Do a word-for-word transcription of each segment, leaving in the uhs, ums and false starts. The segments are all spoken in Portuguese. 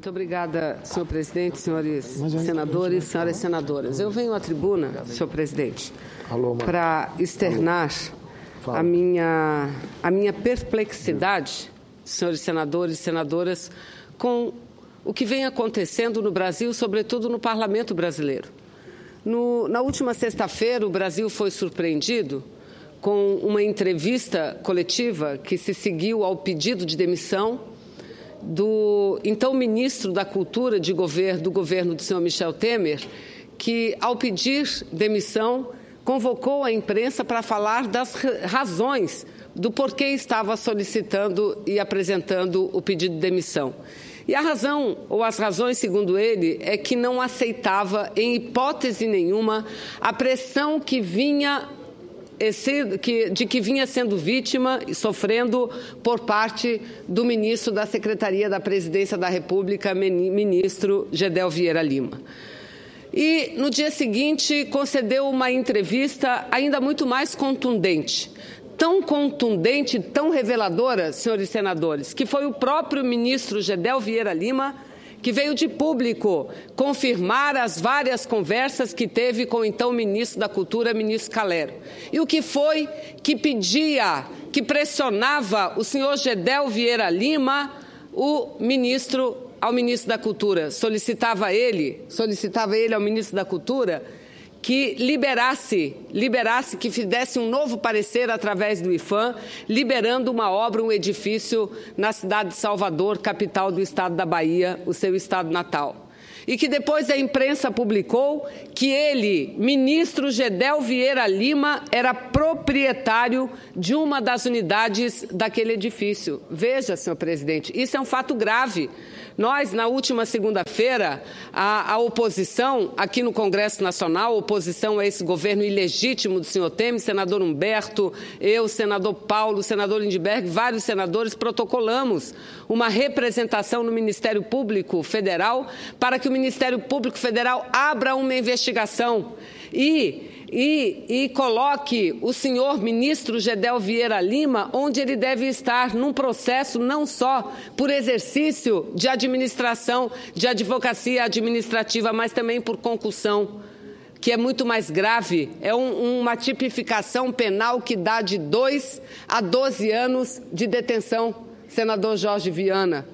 Muito obrigada, senhor presidente, senhores senadores, senhoras senadoras. Eu venho à tribuna, senhor presidente, para externar a minha, a minha perplexidade, senhores senadores e senadoras, com o que vem acontecendo no Brasil, sobretudo no parlamento brasileiro. No, na última sexta-feira, o Brasil foi surpreendido com uma entrevista coletiva que se seguiu ao pedido de demissão do então ministro da Cultura de governo, do governo do senhor Michel Temer, que, ao pedir demissão, convocou a imprensa para falar das razões do porquê estava solicitando e apresentando o pedido de demissão. E a razão, ou as razões, segundo ele, é que não aceitava, em hipótese nenhuma, a pressão que vinha de que vinha sendo vítima e sofrendo por parte do ministro da Secretaria da Presidência da República, ministro Gedel Vieira Lima. E, no dia seguinte, concedeu uma entrevista ainda muito mais contundente, tão contundente, tão reveladora, senhores senadores, que foi o próprio ministro Gedel Vieira Lima que veio de público confirmar as várias conversas que teve com o então ministro da Cultura, ministro Calero. E o que foi que pedia, que pressionava o senhor Gedel Vieira Lima, o ministro, ao ministro da Cultura, solicitava ele, solicitava ele ao ministro da Cultura que liberasse, liberasse, que fizesse um novo parecer através do IPHAN, liberando uma obra, um edifício na cidade de Salvador, capital do estado da Bahia, o seu estado natal. E que depois a imprensa publicou que ele, ministro Gedel Vieira Lima, era proprietário de uma das unidades daquele edifício. Veja, senhor presidente, isso é um fato grave. Nós, na última segunda-feira, a, a oposição aqui no Congresso Nacional, a oposição a esse governo ilegítimo do senhor Temer, senador Humberto, eu, senador Paulo, senador Lindbergh, vários senadores, protocolamos uma representação no Ministério Público Federal para que o Ministério Público Federal abra uma investigação e... E, e coloque o senhor ministro Gedel Vieira Lima onde ele deve estar, num processo não só por exercício de administração, de advocacia administrativa, mas também por concussão, que é muito mais grave, é um, uma tipificação penal que dá de dois a doze anos de detenção, senador Jorge Viana.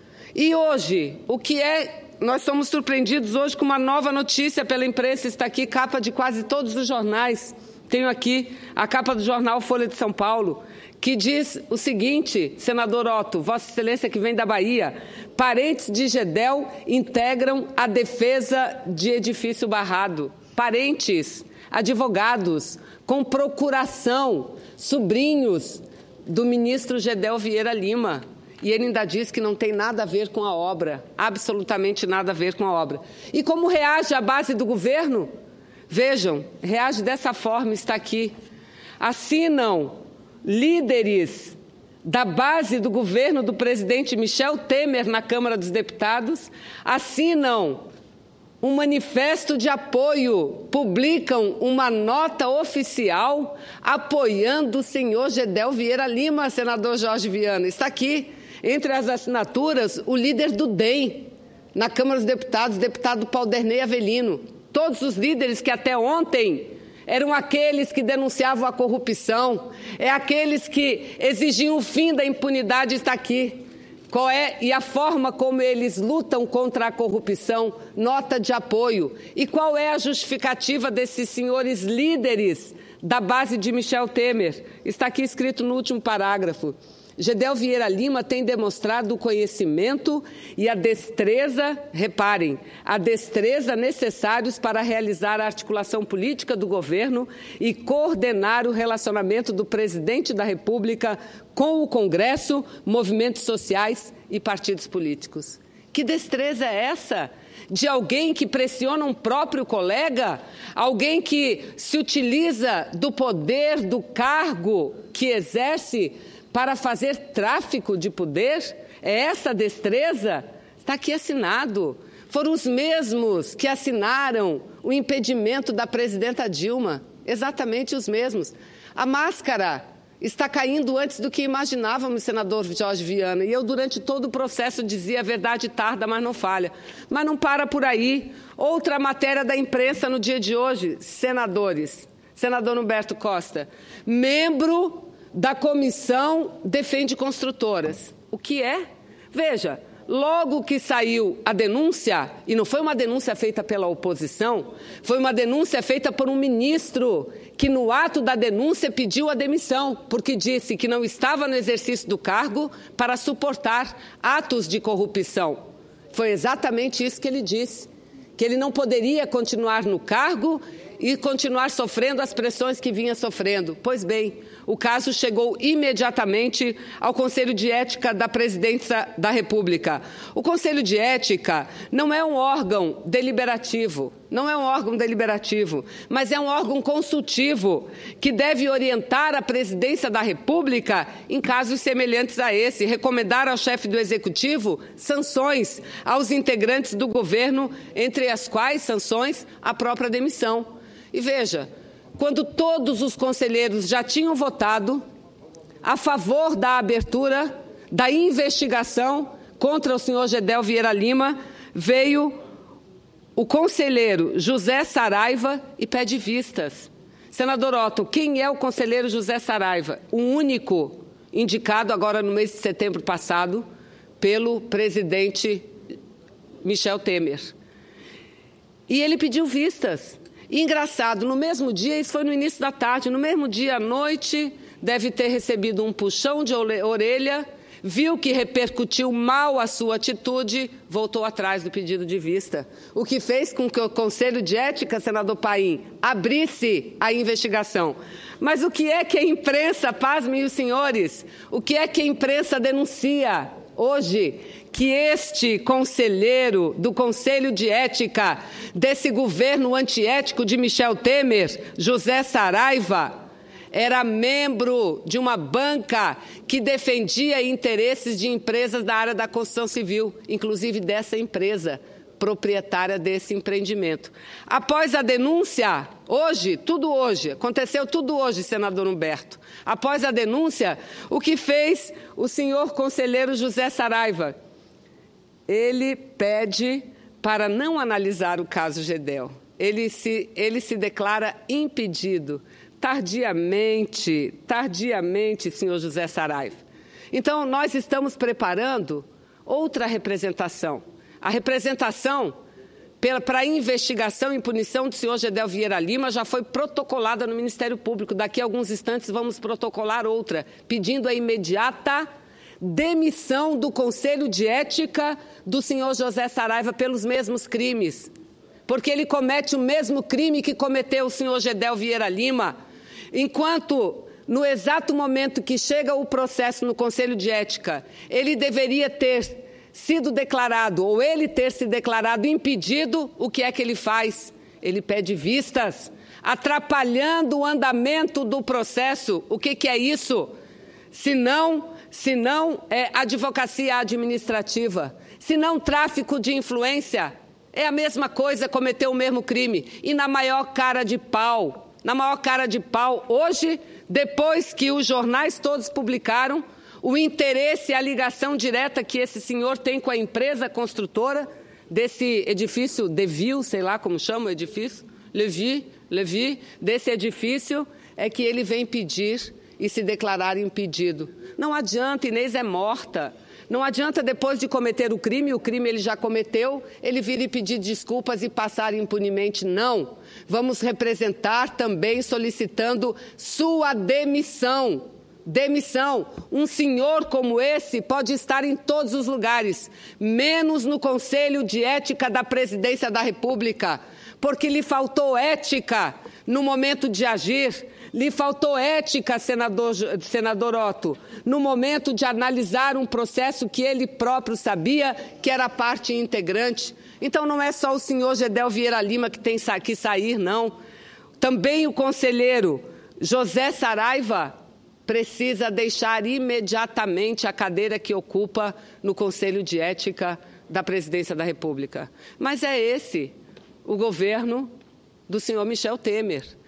E hoje, o que é... Nós somos surpreendidos hoje com uma nova notícia pela imprensa, está aqui, capa de quase todos os jornais. Tenho aqui a capa do jornal Folha de São Paulo, que diz o seguinte, senador Otto, Vossa Excelência que vem da Bahia, parentes de Gedel integram a defesa de edifício barrado. Parentes, advogados, com procuração, sobrinhos do ministro Gedel Vieira Lima. E ele ainda diz que não tem nada a ver com a obra, absolutamente nada a ver com a obra. E como reage a base do governo? Vejam, reage dessa forma, está aqui. Assinam líderes da base do governo do presidente Michel Temer na Câmara dos Deputados, assinam um manifesto de apoio, publicam uma nota oficial apoiando o senhor Gedel Vieira Lima, senador Jorge Viana. Está aqui. Entre as assinaturas, o líder do D E M, na Câmara dos Deputados, deputado Paulderney Avelino. Todos os líderes que até ontem eram aqueles que denunciavam a corrupção, é aqueles que exigiam o fim da impunidade, está aqui. Qual é, e a forma como eles lutam contra a corrupção, nota de apoio. E qual é a justificativa desses senhores líderes da base de Michel Temer? Está aqui escrito no último parágrafo. Gedel Vieira Lima tem demonstrado o conhecimento e a destreza, reparem, a destreza necessários para realizar a articulação política do governo e coordenar o relacionamento do presidente da República com o Congresso, movimentos sociais e partidos políticos. Que destreza é essa? De alguém que pressiona um próprio colega? Alguém que se utiliza do poder, do cargo que exerce para fazer tráfico de poder? É essa destreza? Está aqui assinado. Foram os mesmos que assinaram o impedimento da presidenta Dilma. Exatamente os mesmos. A máscara está caindo antes do que imaginávamos, senador Jorge Viana. E eu, durante todo o processo, dizia: a verdade tarda, mas não falha. Mas não para por aí. Outra matéria da imprensa no dia de hoje, senadores. Senador Humberto Costa, membro da comissão defende construtoras. O que é? Veja, logo que saiu a denúncia, e não foi uma denúncia feita pela oposição, foi uma denúncia feita por um ministro que, no ato da denúncia, pediu a demissão, porque disse que não estava no exercício do cargo para suportar atos de corrupção. Foi exatamente isso que ele disse, que ele não poderia continuar no cargo e continuar sofrendo as pressões que vinha sofrendo. Pois bem, o caso chegou imediatamente ao Conselho de Ética da Presidência da República. O Conselho de Ética não é um órgão deliberativo, não é um órgão deliberativo, mas é um órgão consultivo que deve orientar a Presidência da República em casos semelhantes a esse, recomendar ao chefe do Executivo sanções aos integrantes do governo, entre as quais sanções a própria demissão. E veja, quando todos os conselheiros já tinham votado a favor da abertura da investigação contra o senhor Gedel Vieira Lima, veio o conselheiro José Saraiva e pede vistas. Senador Otto, quem é o conselheiro José Saraiva? O único indicado agora no mês de setembro passado pelo presidente Michel Temer. E ele pediu vistas. E, engraçado, no mesmo dia, isso foi no início da tarde, no mesmo dia à noite, deve ter recebido um puxão de orelha, viu que repercutiu mal a sua atitude, voltou atrás do pedido de vista. O que fez com que o Conselho de Ética, senador Paim, abrisse a investigação. Mas o que é que a imprensa, pasmem os senhores, o que é que a imprensa denuncia hoje? Que este conselheiro do Conselho de Ética desse governo antiético de Michel Temer, José Saraiva, era membro de uma banca que defendia interesses de empresas da área da construção civil, inclusive dessa empresa, proprietária desse empreendimento. Após a denúncia, hoje, tudo hoje, aconteceu tudo hoje, senador Humberto. Após a denúncia, o que fez o senhor conselheiro José Saraiva? Ele pede para não analisar o caso Gedel. Ele se, ele se declara impedido. Tardiamente, tardiamente, senhor José Saraiva. Então, nós estamos preparando outra representação. A representação para a investigação e punição do senhor Gedel Vieira Lima já foi protocolada no Ministério Público. Daqui a alguns instantes vamos protocolar outra, pedindo a imediata demissão do Conselho de Ética do senhor José Saraiva pelos mesmos crimes. Porque ele comete o mesmo crime que cometeu o senhor Gedel Vieira Lima. Enquanto, no exato momento que chega o processo no Conselho de Ética, ele deveria ter sido declarado, ou ele ter se declarado impedido, o que é que ele faz? Ele pede vistas, atrapalhando o andamento do processo. O que, que é isso? Se não, se não é advocacia administrativa, se não tráfico de influência, é a mesma coisa, cometeu o mesmo crime. E na maior cara de pau, na maior cara de pau, hoje, depois que os jornais todos publicaram o interesse e a ligação direta que esse senhor tem com a empresa construtora desse edifício, Deville, sei lá como chama o edifício, Levi, Levi, desse edifício, é que ele vem pedir e se declarar impedido. Não adianta, Inês é morta. Não adianta, depois de cometer o crime, o crime ele já cometeu, ele vir e pedir desculpas e passar impunemente. Não. Vamos representar também solicitando sua demissão. Demissão. Um senhor como esse pode estar em todos os lugares, menos no Conselho de Ética da Presidência da República, porque lhe faltou ética no momento de agir, lhe faltou ética, senador, senador Otto, no momento de analisar um processo que ele próprio sabia que era parte integrante. Então não é só o senhor Gedel Vieira Lima que tem que sair, não. Também o conselheiro José Saraiva precisa deixar imediatamente a cadeira que ocupa no Conselho de Ética da Presidência da República. Mas é esse o governo do senhor Michel Temer.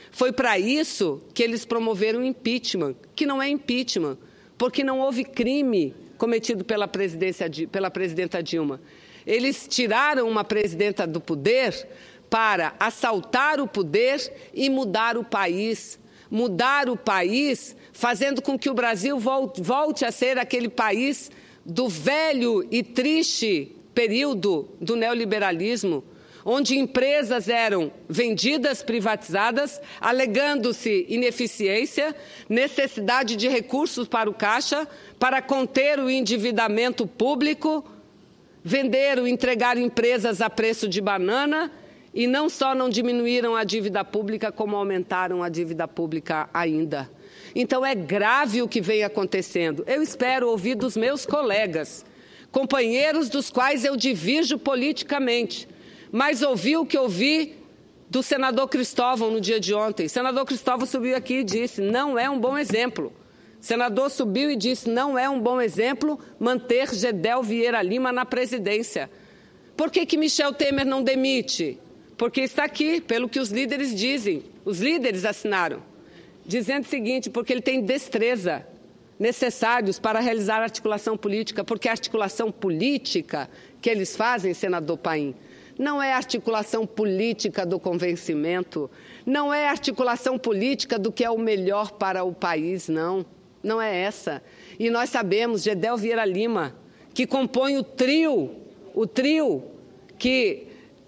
Foi para isso que eles promoveram o impeachment, que não é impeachment, porque não houve crime cometido pela, presidência, pela presidenta Dilma. Eles tiraram uma presidenta do poder para assaltar o poder e mudar o país. Mudar o país, fazendo com que o Brasil volte a ser aquele país do velho e triste período do neoliberalismo, onde empresas eram vendidas, privatizadas, alegando-se ineficiência, necessidade de recursos para o caixa, para conter o endividamento público, venderam, entregaram empresas a preço de banana e não só não diminuíram a dívida pública, como aumentaram a dívida pública ainda. Então, é grave o que vem acontecendo. Eu espero ouvir dos meus colegas, companheiros dos quais eu divirjo politicamente, mas ouvi o que ouvi do senador Cristóvão no dia de ontem. O senador Cristóvão subiu aqui e disse, não é um bom exemplo. O senador subiu e disse, não é um bom exemplo manter Gedel Vieira Lima na presidência. Por que que Michel Temer não demite? Porque está aqui, pelo que os líderes dizem. Os líderes assinaram, dizendo o seguinte, porque ele tem destreza necessários para realizar articulação política, porque a articulação política que eles fazem, senador Paim, não é articulação política do convencimento, não é articulação política do que é o melhor para o país, não. Não é essa. E nós sabemos, Gedel Vieira Lima, que compõe o trio, o trio que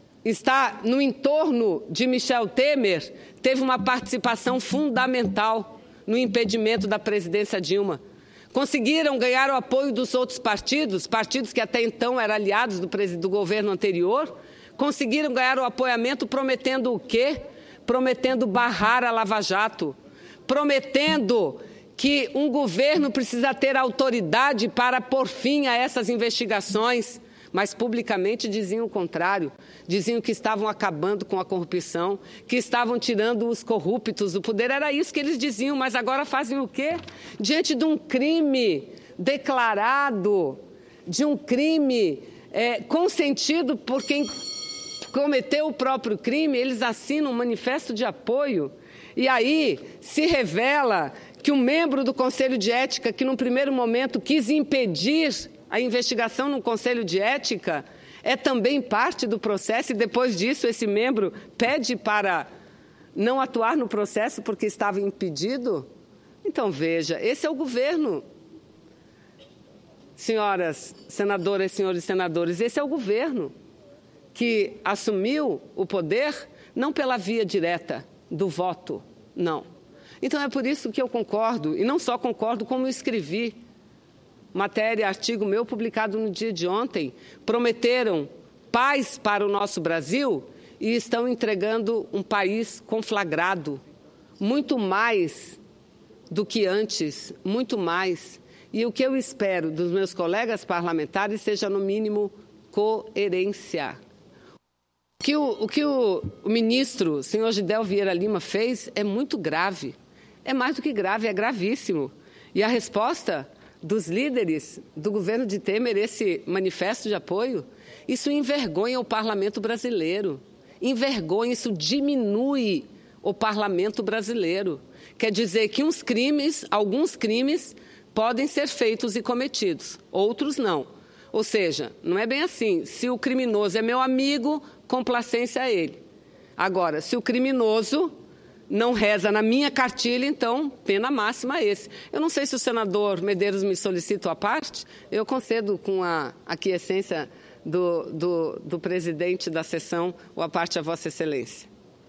está no entorno de Michel Temer, teve uma participação fundamental no impedimento da presidência Dilma. Conseguiram ganhar o apoio dos outros partidos, partidos que até então eram aliados do, do governo anterior, conseguiram ganhar o apoiamento prometendo o quê? Prometendo barrar a Lava Jato, prometendo que um governo precisa ter autoridade para pôr fim a essas investigações, mas publicamente diziam o contrário, diziam que estavam acabando com a corrupção, que estavam tirando os corruptos do poder, era isso que eles diziam, mas agora fazem o quê? Diante de um crime declarado, de um crime é, consentido por quem cometeu o próprio crime, eles assinam um manifesto de apoio, e aí se revela que um membro do Conselho de Ética, que num primeiro momento quis impedir a investigação no Conselho de Ética, é também parte do processo e depois disso esse membro pede para não atuar no processo porque estava impedido? Então, veja, esse é o governo. Senhoras senadoras, senhores senadores, esse é o governo que assumiu o poder não pela via direta do voto, não. Então, é por isso que eu concordo, e não só concordo, como escrevi matéria, artigo meu publicado no dia de ontem, prometeram paz para o nosso Brasil e estão entregando um país conflagrado, muito mais do que antes, muito mais. E o que eu espero dos meus colegas parlamentares seja, no mínimo, coerência. O que o, o, que o, o ministro, o senhor Gedel Vieira Lima, fez é muito grave. É mais do que grave, é gravíssimo. E a resposta dos líderes do governo de Temer, esse manifesto de apoio, isso envergonha o parlamento brasileiro. Envergonha, isso diminui o parlamento brasileiro. Quer dizer que uns crimes, alguns crimes, podem ser feitos e cometidos, outros não. Ou seja, não é bem assim. Se o criminoso é meu amigo, complacência a ele. Agora, se o criminoso não reza na minha cartilha, então, pena máxima a esse. Eu não sei se o senador Medeiros me solicita a parte, eu concedo com a aquiescência do, do, do presidente da sessão ou a parte a Vossa Excelência.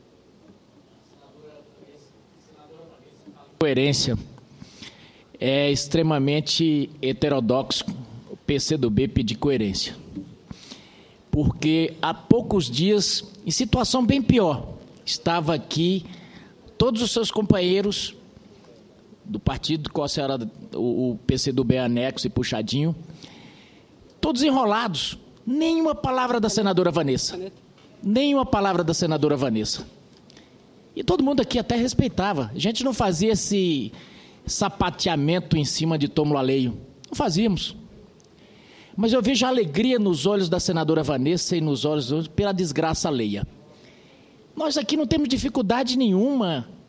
Coerência. É extremamente heterodoxo o P C do B pedir coerência. Porque há poucos dias, em situação bem pior, estava aqui todos os seus companheiros do partido, qual era o, o P C do B anexo e puxadinho, todos enrolados. Nenhuma palavra da senadora Vanessa. Nenhuma palavra da senadora Vanessa. E todo mundo aqui até respeitava. A gente não fazia esse sapateamento em cima de túmulo alheio. Não fazíamos. Mas eu vejo a alegria nos olhos da senadora Vanessa e nos olhos pela desgraça alheia. Nós aqui não temos dificuldade nenhuma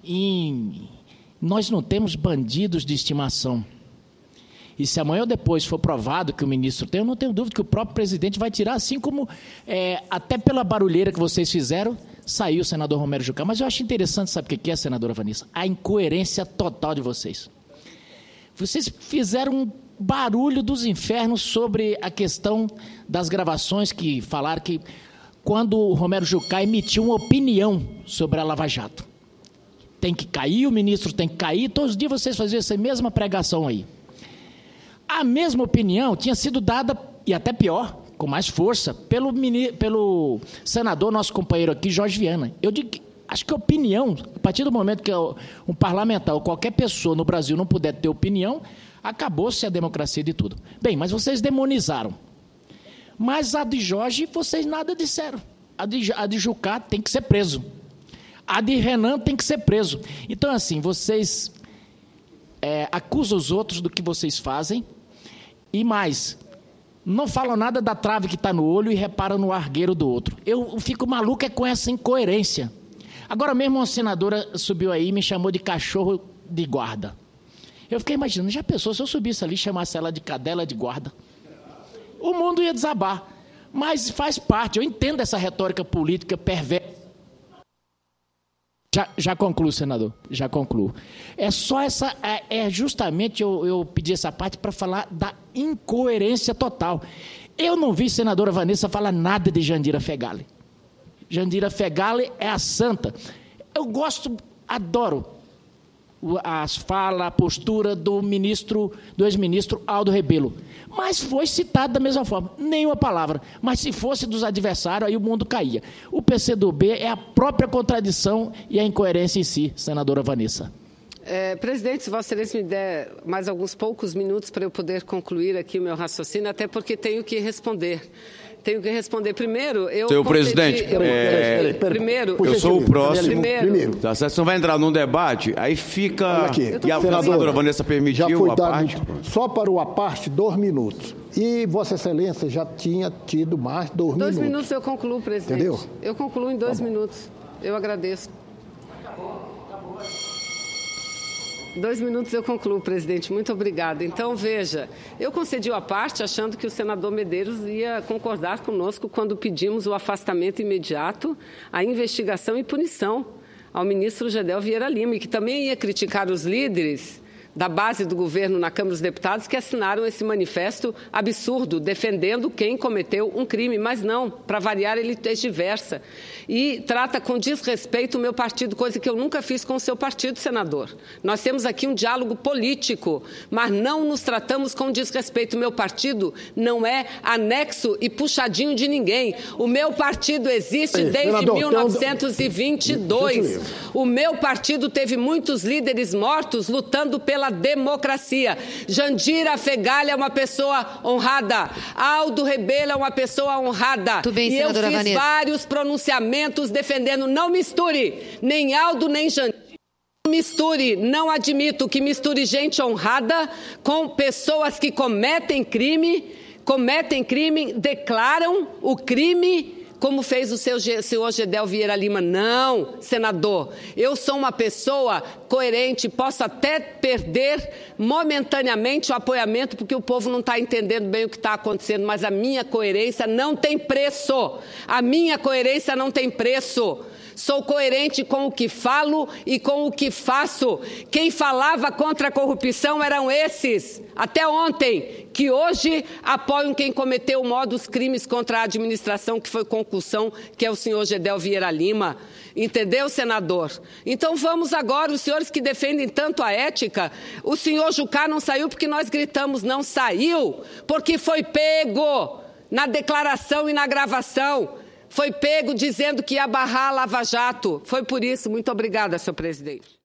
em... nós não temos bandidos de estimação. E se amanhã ou depois for provado que o ministro tem, eu não tenho dúvida que o próprio presidente vai tirar, assim como, é, até pela barulheira que vocês fizeram, saiu o senador Romero Jucá. Mas eu acho interessante, sabe o que é, senadora Vanessa? A incoerência total de vocês. Vocês fizeram um barulho dos infernos sobre a questão das gravações que falaram que quando o Romero Jucá emitiu uma opinião sobre a Lava Jato. Tem que cair, o ministro tem que cair, todos os dias vocês faziam essa mesma pregação aí. A mesma opinião tinha sido dada, e até pior, com mais força, pelo, pelo senador, nosso companheiro aqui, Jorge Viana. Eu digo que, acho que a opinião, a partir do momento que um parlamentar ou qualquer pessoa no Brasil não puder ter opinião, acabou-se a democracia de tudo. Bem, mas vocês demonizaram. Mas a de Jorge, vocês nada disseram. A de, a de Jucá tem que ser preso. A de Renan tem que ser preso. Então, assim, vocês é, acusam os outros do que vocês fazem e mais, não falam nada da trave que está no olho e reparam no argueiro do outro. Eu fico maluco é com essa incoerência. Agora mesmo uma senadora subiu aí e me chamou de cachorro de guarda. Eu fiquei imaginando, já pensou se eu subisse ali e chamasse ela de cadela de guarda? O mundo ia desabar. Mas faz parte, eu entendo essa retórica política perversa. Já, já concluo, senador, já concluo. É só essa, é, é justamente eu, eu pedi essa parte para falar da incoerência total. Eu não vi senadora Vanessa falar nada de Jandira Fegali. Jandira Fegali é a santa. Eu gosto, adoro as falas, a postura do ministro, do ex-ministro Aldo Rebelo. Mas foi citado da mesma forma, nenhuma palavra. Mas se fosse dos adversários, aí o mundo caía. O P C do B é a própria contradição e a incoerência em si, senadora Vanessa. É, presidente, se Vossa Excelência me der mais alguns poucos minutos para eu poder concluir aqui o meu raciocínio, até porque tenho que responder. Tenho que responder. Primeiro, eu... Senhor presidente, eu, é, primeiro, eu sou o próximo. Primeiro, tá, você não vai entrar num debate, aí fica... Aqui. E a senadora Vanessa permitiu já foi a dado, parte? Só para o a parte, dois minutos. E Vossa Excelência já tinha tido mais dois, dois minutos. Dois minutos eu concluo, presidente. Entendeu? Eu concluo em dois tá minutos. Eu agradeço. Dois minutos eu concluo, presidente. Muito obrigada. Então, veja, eu concedi a parte achando que o senador Medeiros ia concordar conosco quando pedimos o afastamento imediato, a investigação e punição ao ministro Gedel Vieira Lima, e que também ia criticar os líderes da base do governo na Câmara dos Deputados que assinaram esse manifesto absurdo, defendendo quem cometeu um crime. Mas não, para variar, ele diversa. E trata com desrespeito o meu partido, coisa que eu nunca fiz com o seu partido, senador. Nós temos aqui um diálogo político, mas não nos tratamos com desrespeito. O meu partido não é anexo e puxadinho de ninguém. O meu partido existe Ei, desde senador, mil novecentos e vinte e dois. O meu partido teve muitos líderes mortos lutando pela democracia. Jandira Fegali é uma pessoa honrada. Aldo Rebelo é uma pessoa honrada. Tudo bem, e eu fiz Vanessa. vários pronunciamentos defendendo. Não misture nem Aldo nem Jandira. Não misture. Não admito que misture gente honrada com pessoas que cometem crime, cometem crime, declaram o crime, como fez o seu senhor Gedel Vieira Lima. Não, senador, eu sou uma pessoa coerente, posso até perder momentaneamente o apoiamento, porque o povo não está entendendo bem o que está acontecendo, mas a minha coerência não tem preço. A minha coerência não tem preço. Sou coerente com o que falo e com o que faço. Quem falava contra a corrupção eram esses, até ontem, que hoje apoiam quem cometeu modos crimes contra a administração, que foi concussão, que é o senhor Gedel Vieira Lima. Entendeu, senador? Então vamos agora, os senhores que defendem tanto a ética, o senhor Jucá não saiu porque nós gritamos, não saiu porque foi pego na declaração e na gravação. Foi pego dizendo que ia barrar a Lava Jato. Foi por isso. Muito obrigada, senhor presidente.